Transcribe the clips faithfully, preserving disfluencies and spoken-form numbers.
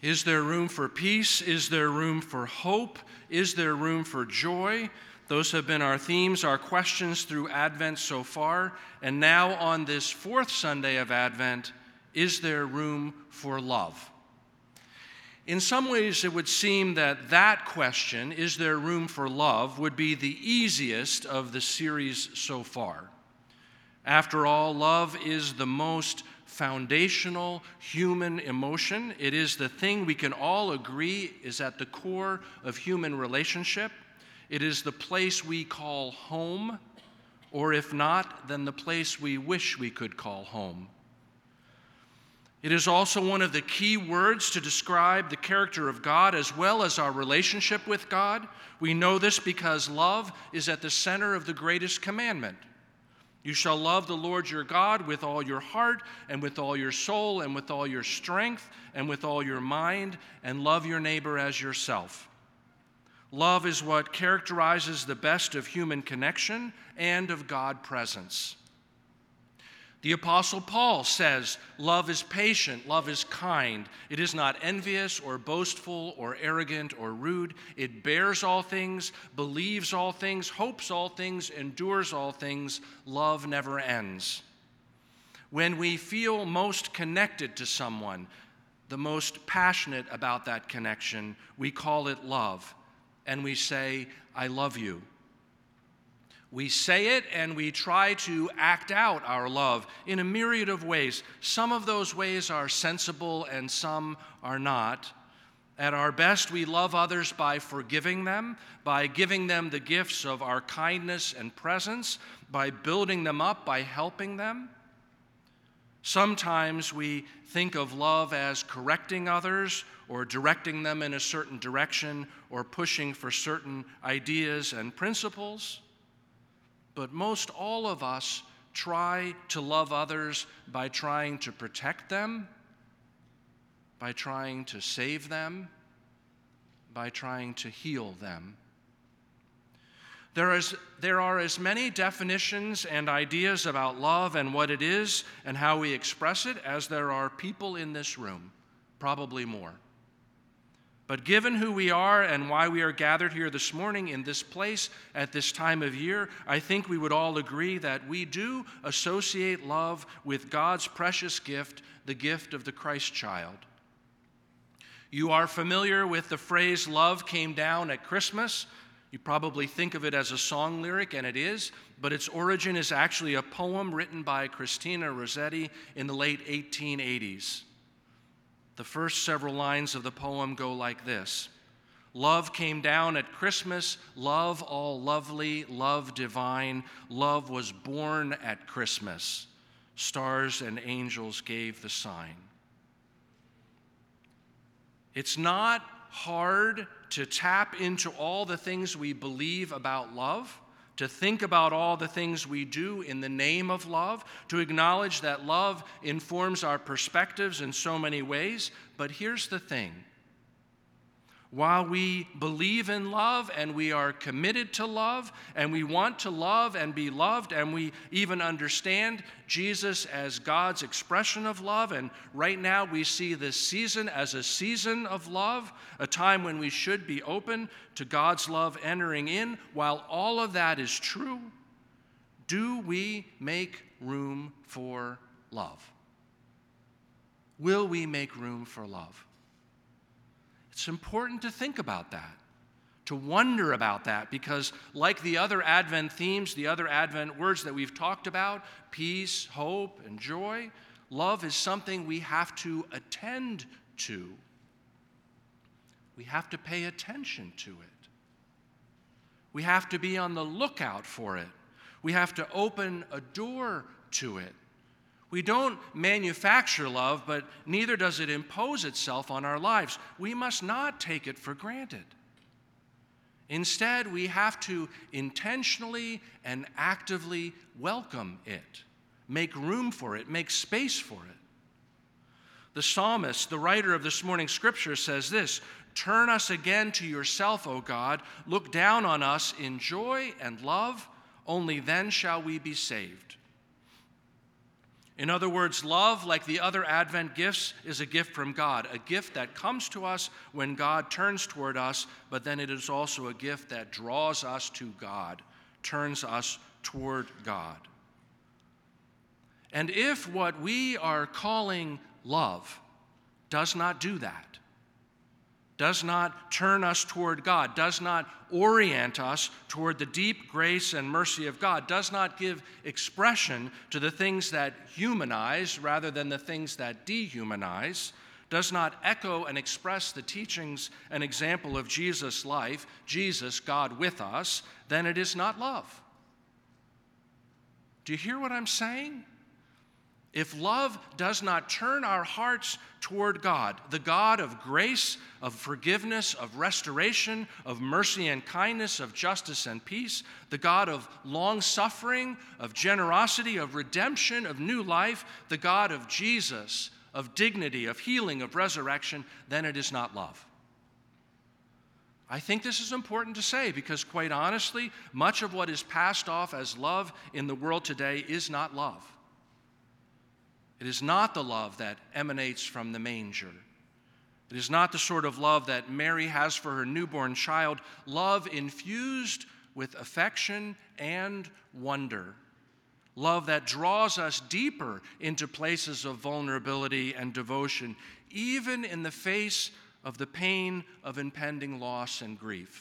Is there room for peace? Is there room for hope? Is there room for joy? Those have been our themes, our questions through Advent so far. And now on this fourth Sunday of Advent, is there room for love? In some ways, it would seem that that question, is there room for love, would be the easiest of the series so far. After all, love is the most foundational human emotion. It is the thing we can all agree is at the core of human relationship. It is the place we call home, or if not, then the place we wish we could call home. It is also one of the key words to describe the character of God as well as our relationship with God. We know this because love is at the center of the greatest commandment. You shall love the Lord your God with all your heart and with all your soul and with all your strength and with all your mind, and love your neighbor as yourself. Love is what characterizes the best of human connection and of God presence. The Apostle Paul says, love is patient, love is kind. It is not envious or boastful or arrogant or rude. It bears all things, believes all things, hopes all things, endures all things. Love never ends. When we feel most connected to someone, the most passionate about that connection, we call it love, and we say, I love you. We say it and we try to act out our love in a myriad of ways. Some of those ways are sensible and some are not. At our best, we love others by forgiving them, by giving them the gifts of our kindness and presence, by building them up, by helping them. Sometimes we think of love as correcting others or directing them in a certain direction or pushing for certain ideas and principles. But most all of us try to love others by trying to protect them, by trying to save them, by trying to heal them. There is, there are as many definitions and ideas about love and what it is and how we express it as there are people in this room, probably more. But given who we are and why we are gathered here this morning in this place at this time of year, I think we would all agree that we do associate love with God's precious gift, the gift of the Christ child. You are familiar with the phrase, love came down at Christmas. You probably think of it as a song lyric, and it is, but its origin is actually a poem written by Christina Rossetti in the late eighteen eighties. The first several lines of the poem go like this. Love came down at Christmas, love all lovely, love divine, love was born at Christmas. Stars and angels gave the sign. It's not hard to tap into all the things we believe about love, to think about all the things we do in the name of love, to acknowledge that love informs our perspectives in so many ways. But here's the thing. While we believe in love and we are committed to love and we want to love and be loved and we even understand Jesus as God's expression of love, and right now we see this season as a season of love, a time when we should be open to God's love entering in, while all of that is true, do we make room for love? Will we make room for love? It's important to think about that, to wonder about that, because like the other Advent themes, the other Advent words that we've talked about, peace, hope, and joy, love is something we have to attend to. We have to pay attention to it. We have to be on the lookout for it. We have to open a door to it. We don't manufacture love, but neither does it impose itself on our lives. We must not take it for granted. Instead, we have to intentionally and actively welcome it, make room for it, make space for it. The psalmist, the writer of this morning's scripture, says this, "Turn us again to yourself, O God. Look down on us in joy and love. Only then shall we be saved." In other words, love, like the other Advent gifts, is a gift from God, a gift that comes to us when God turns toward us, but then it is also a gift that draws us to God, turns us toward God. And if what we are calling love does not do that, does not turn us toward God, does not orient us toward the deep grace and mercy of God, does not give expression to the things that humanize rather than the things that dehumanize, does not echo and express the teachings and example of Jesus' life, Jesus, God with us, then it is not love. Do you hear what I'm saying? If love does not turn our hearts toward God, the God of grace, of forgiveness, of restoration, of mercy and kindness, of justice and peace, the God of long-suffering, of generosity, of redemption, of new life, the God of Jesus, of dignity, of healing, of resurrection, then it is not love. I think this is important to say because, quite honestly, much of what is passed off as love in the world today is not love. It is not the love that emanates from the manger. It is not the sort of love that Mary has for her newborn child, love infused with affection and wonder. Love that draws us deeper into places of vulnerability and devotion, even in the face of the pain of impending loss and grief.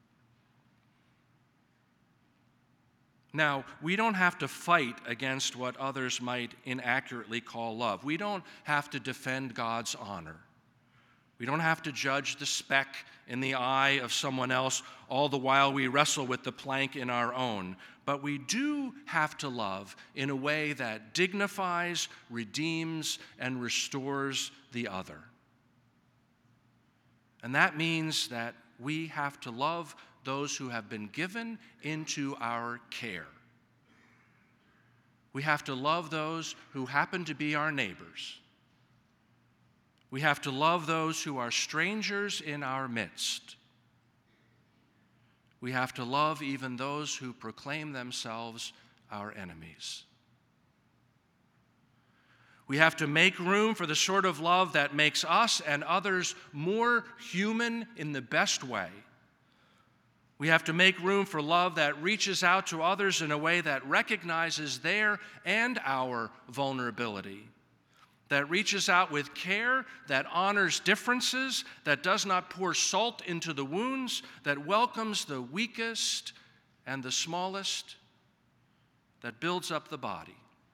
Now, we don't have to fight against what others might inaccurately call love. We don't have to defend God's honor. We don't have to judge the speck in the eye of someone else, all the while we wrestle with the plank in our own. But we do have to love in a way that dignifies, redeems, and restores the other. And that means that we have to love those who have been given into our care. We have to love those who happen to be our neighbors. We have to love those who are strangers in our midst. We have to love even those who proclaim themselves our enemies. We have to make room for the sort of love that makes us and others more human in the best way. We have to make room for love that reaches out to others in a way that recognizes their and our vulnerability, that reaches out with care, that honors differences, that does not pour salt into the wounds, that welcomes the weakest and the smallest, that builds up the body.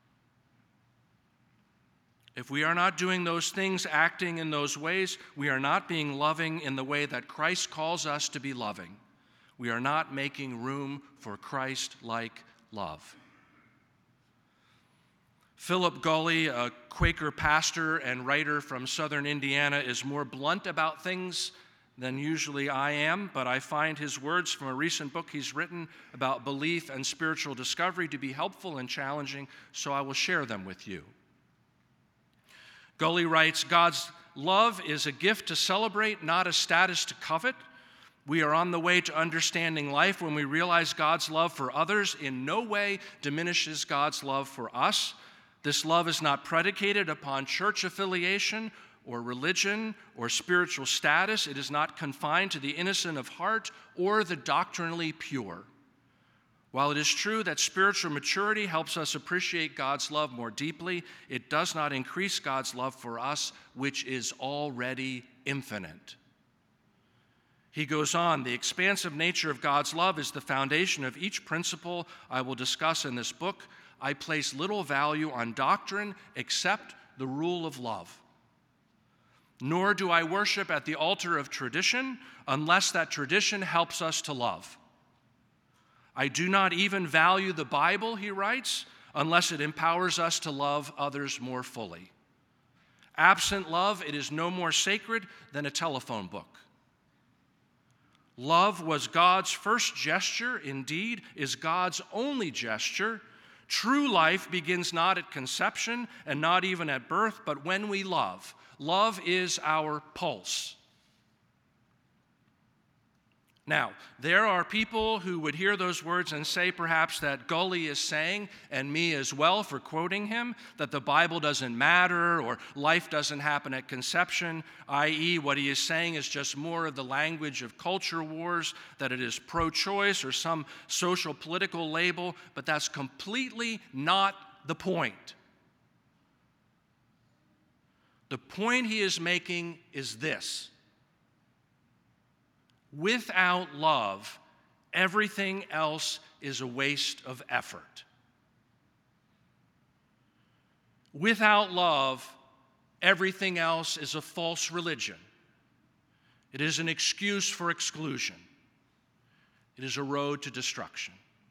If we are not doing those things, acting in those ways, we are not being loving in the way that Christ calls us to be loving. We are not making room for Christ-like love. Philip Gulley, a Quaker pastor and writer from southern Indiana, is more blunt about things than usually I am, but I find his words from a recent book he's written about belief and spiritual discovery to be helpful and challenging, so I will share them with you. Gulley writes, God's love is a gift to celebrate, not a status to covet. We are on the way to understanding life when we realize God's love for others in no way diminishes God's love for us. This love is not predicated upon church affiliation or religion or spiritual status. It is not confined to the innocent of heart or the doctrinally pure. While it is true that spiritual maturity helps us appreciate God's love more deeply, it does not increase God's love for us, which is already infinite. He goes on, the expansive nature of God's love is the foundation of each principle I will discuss in this book. I place little value on doctrine except the rule of love. Nor do I worship at the altar of tradition unless that tradition helps us to love. I do not even value the Bible, he writes, unless it empowers us to love others more fully. Absent love, it is no more sacred than a telephone book. Love was God's first gesture, indeed, is God's only gesture. True life begins not at conception and not even at birth, but when we love. Love is our pulse. Now, there are people who would hear those words and say perhaps that Gulley is saying, and me as well for quoting him, that the Bible doesn't matter or life doesn't happen at conception, that is what he is saying is just more of the language of culture wars, that it is pro-choice or some social political label, but that's completely not the point. The point he is making is this. Without love, everything else is a waste of effort. Without love, everything else is a false religion. It is an excuse for exclusion. It is a road to destruction.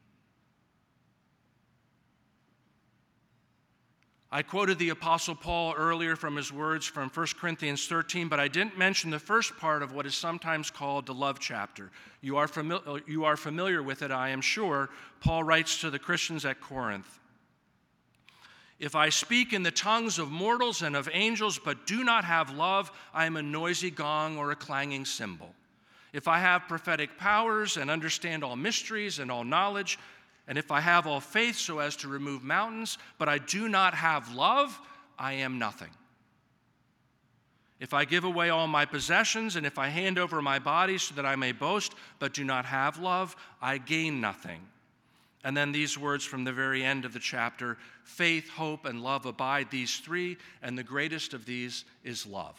I quoted the Apostle Paul earlier from his words from First Corinthians thirteen, but I didn't mention the first part of what is sometimes called the love chapter. You are, fami- you are familiar with it, I am sure. Paul writes to the Christians at Corinth, "If I speak in the tongues of mortals and of angels, but do not have love, I am a noisy gong or a clanging cymbal. If I have prophetic powers and understand all mysteries and all knowledge, and if I have all faith so as to remove mountains, but I do not have love, I am nothing. If I give away all my possessions, and if I hand over my body so that I may boast, but do not have love, I gain nothing." And then these words from the very end of the chapter, "Faith, hope, and love abide, these three, and the greatest of these is love."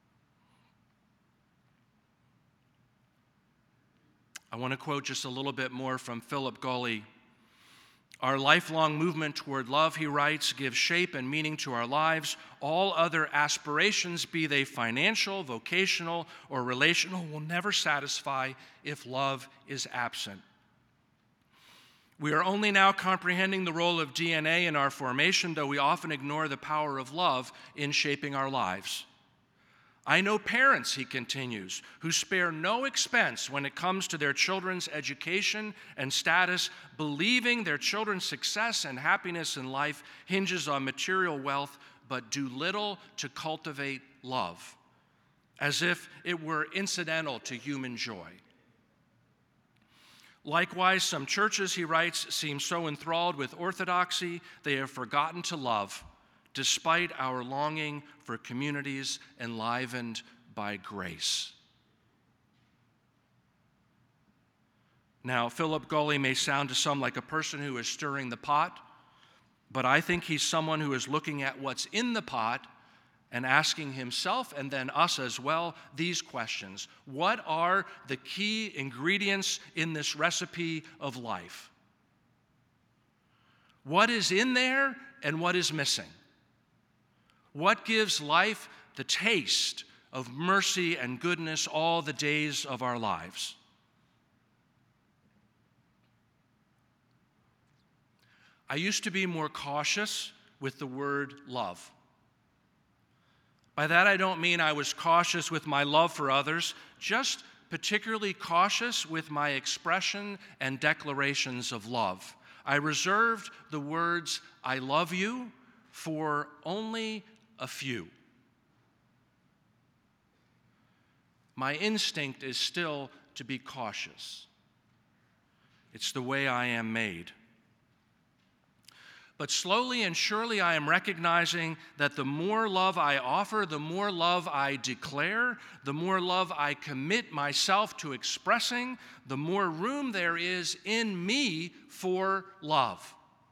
I want to quote just a little bit more from Philip Gulley. "Our lifelong movement toward love," he writes, "gives shape and meaning to our lives. All other aspirations, be they financial, vocational, or relational, will never satisfy if love is absent. We are only now comprehending the role of D N A in our formation, though we often ignore the power of love in shaping our lives. I know parents," he continues, "who spare no expense when it comes to their children's education and status, believing their children's success and happiness in life hinges on material wealth, but do little to cultivate love, as if it were incidental to human joy. Likewise, some churches," he writes, "seem so enthralled with orthodoxy, they have forgotten to love, despite our longing for communities enlivened by grace." Now, Philip Gulley may sound to some like a person who is stirring the pot, but I think he's someone who is looking at what's in the pot and asking himself, and then us as well, these questions. What are the key ingredients in this recipe of life? What is in there and what is missing? What gives life the taste of mercy and goodness all the days of our lives? I used to be more cautious with the word love. By that I don't mean I was cautious with my love for others, just particularly cautious with my expression and declarations of love. I reserved the words "I love you" for only a few. My instinct is still to be cautious. It's the way I am made. But slowly and surely I am recognizing that the more love I offer, the more love I declare, the more love I commit myself to expressing, the more room there is in me for love.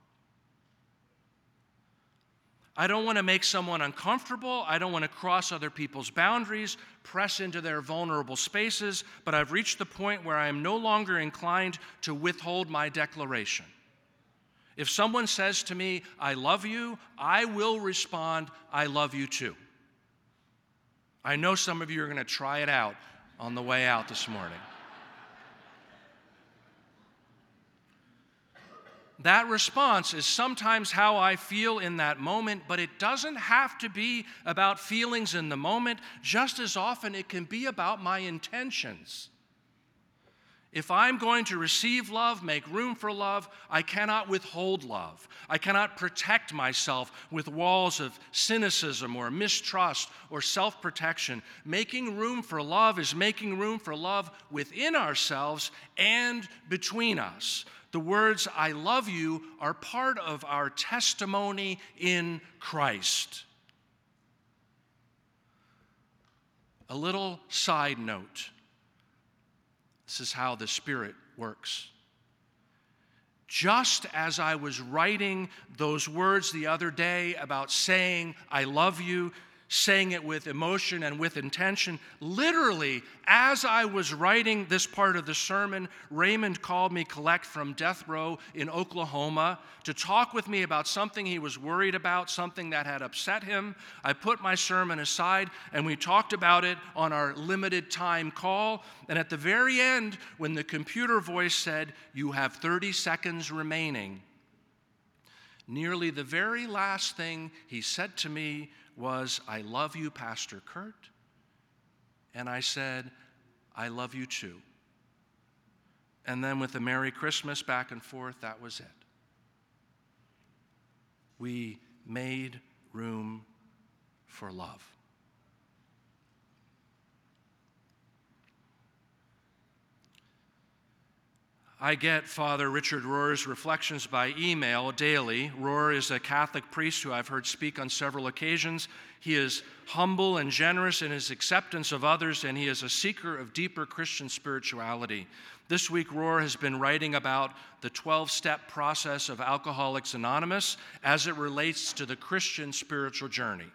I don't want to make someone uncomfortable. I don't want to cross other people's boundaries, press into their vulnerable spaces, but I've reached the point where I am no longer inclined to withhold my declaration. If someone says to me, "I love you," I will respond, "I love you too." I know some of you are going to try it out on the way out this morning. That response is sometimes how I feel in that moment, but it doesn't have to be about feelings in the moment. Just as often, it can be about my intentions. If I'm going to receive love, make room for love, I cannot withhold love. I cannot protect myself with walls of cynicism or mistrust or self-protection. Making room for love is making room for love within ourselves and between us. The words, I love you, are part of our testimony in Christ. A little side note. This is how the Spirit works. Just as I was writing those words the other day about saying, I love you, saying it with emotion and with intention, literally, as I was writing this part of the sermon, Raymond called me collect from death row in Oklahoma to talk with me about something he was worried about, something that had upset him. I put my sermon aside, and we talked about it on our limited time call. And at the very end, when the computer voice said, you have thirty seconds remaining, nearly the very last thing he said to me was, I love you, Pastor Kurt. And I said, I love you too. And then with a Merry Christmas back and forth, that was it. We made room for love. I get Father Richard Rohr's reflections by email daily. Rohr is a Catholic priest who I've heard speak on several occasions. He is humble and generous in his acceptance of others, and he is a seeker of deeper Christian spirituality. This week, Rohr has been writing about the twelve-step process of Alcoholics Anonymous as it relates to the Christian spiritual journey.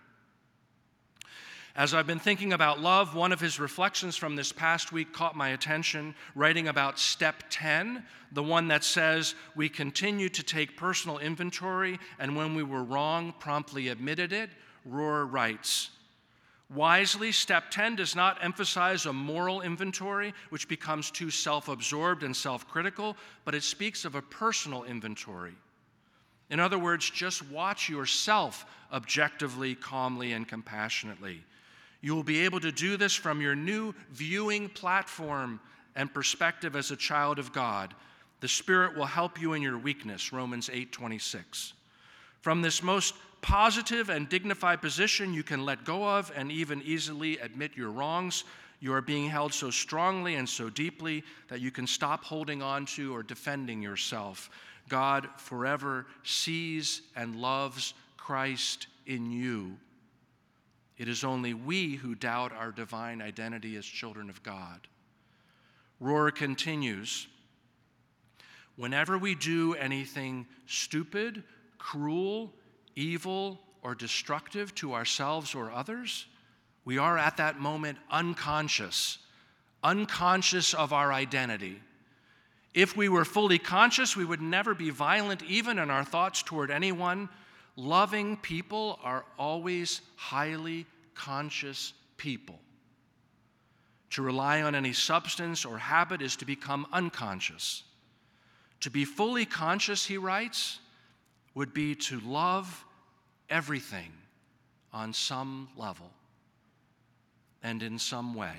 As I've been thinking about love, one of his reflections from this past week caught my attention, writing about step ten, the one that says, we continue to take personal inventory, and when we were wrong, promptly admitted it. Rohr writes, wisely, step ten does not emphasize a moral inventory, which becomes too self-absorbed and self-critical, but it speaks of a personal inventory. In other words, just watch yourself objectively, calmly, and compassionately. You will be able to do this from your new viewing platform and perspective as a child of God. The Spirit will help you in your weakness, Romans eight twenty-six. From this most positive and dignified position, you can let go of and even easily admit your wrongs. You are being held so strongly and so deeply that you can stop holding on to or defending yourself. God forever sees and loves Christ in you. It is only we who doubt our divine identity as children of God. Rohr continues, whenever we do anything stupid, cruel, evil, or destructive to ourselves or others, we are at that moment unconscious, unconscious of our identity. If we were fully conscious, we would never be violent, even in our thoughts toward anyone. Loving people are always highly conscious people. To rely on any substance or habit is to become unconscious. To be fully conscious, he writes, would be to love everything on some level and in some way,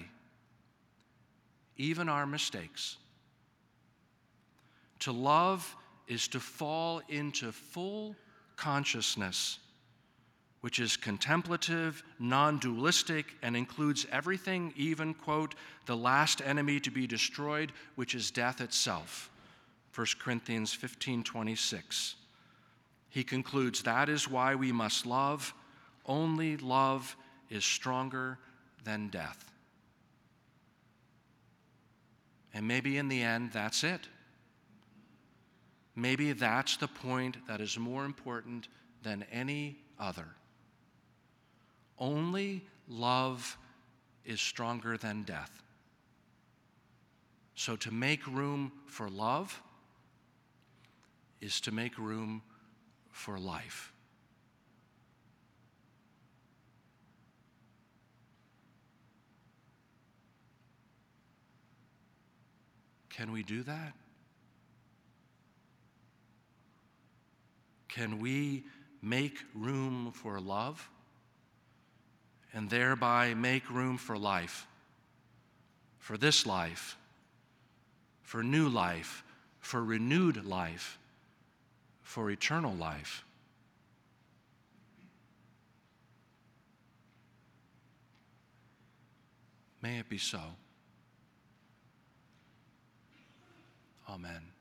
even our mistakes. To love is to fall into full consciousness, which is contemplative, non-dualistic, and includes everything, even, quote, the last enemy to be destroyed, which is death itself. First Corinthians fifteen twenty-six. He concludes, that is why we must love. Only love is stronger than death. And maybe in the end, that's it. Maybe that's the point that is more important than any other. Only love is stronger than death. So to make room for love is to make room for life. Can we do that? Can we make room for love and thereby make room for life, for this life, for new life, for renewed life, for eternal life. May it be so. Amen.